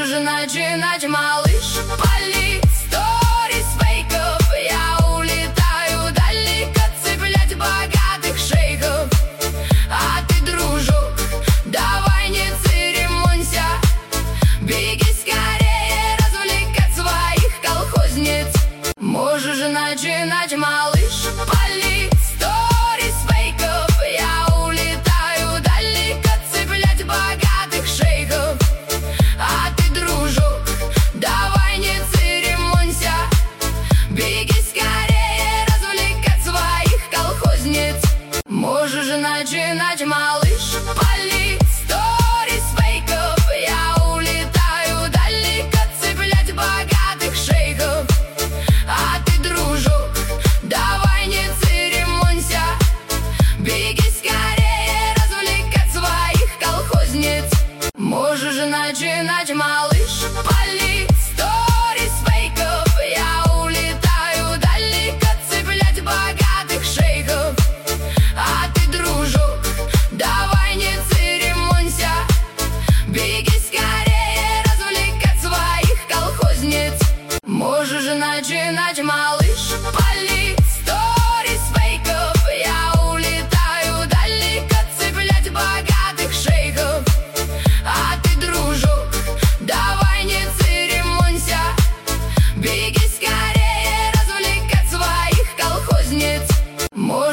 Можешь начинать, малыш, пали сторис фейков. Я улетаю далеко цеплять богатых шейхов. А ты, дружок, давай не церемонься, беги скорее развлекать своих колхозниц. Можешь начинать, малыш, пали сторис фейков. Я улетаю далеко цеплять богатых шейхов. А ты, дружок, давай не церемонься, беги скорее развлекать своих колхозниц. Можешь начинать, малыш, пали сторис фейков. Я улетаю далеко цеплять богатых шейхов. А ты, дружок, давай не церемонься, беги скорее развлекать своих колхозниц. Можешь начинать, малыш, пали сторис фейков. Я улетаю далеко цеплять богатых шейхов. А ты, дружок, давай не церемонься, беги скорее развлекать своих колхозниц. Можешь начинать, малыш, пали